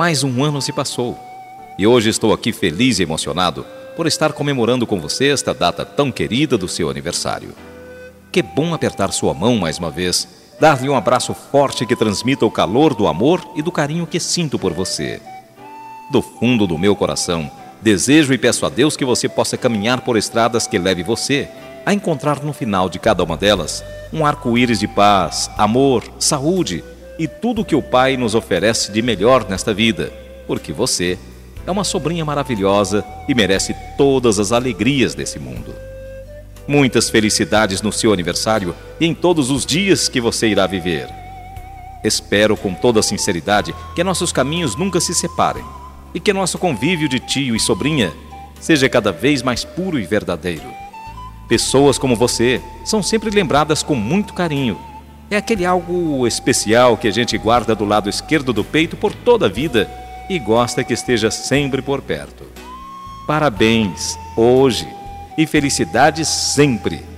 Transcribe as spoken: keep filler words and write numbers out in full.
mais um ano se passou e hoje estou aqui feliz e emocionado por estar comemorando com você esta data tão querida do seu aniversário. Que bom apertar sua mão mais uma vez, dar-lhe um abraço forte que transmita o calor do amor e do carinho que sinto por você. Do fundo do meu coração, desejo e peço a Deus que você possa caminhar por estradas que leve você a encontrar no final de cada uma delas um arco-íris de paz, amor, saúde e tudo que o Pai nos oferece de melhor nesta vida, porque você é uma sobrinha maravilhosa e merece todas as alegrias desse mundo. Muitas felicidades no seu aniversário e em todos os dias que você irá viver. Espero com toda sinceridade que nossos caminhos nunca se separem e que nosso convívio de tio e sobrinha seja cada vez mais puro e verdadeiro. Pessoas como você são sempre lembradas com muito carinho. É aquele algo especial que a gente guarda do lado esquerdo do peito por toda a vida e gosta que esteja sempre por perto. Parabéns hoje e felicidades sempre!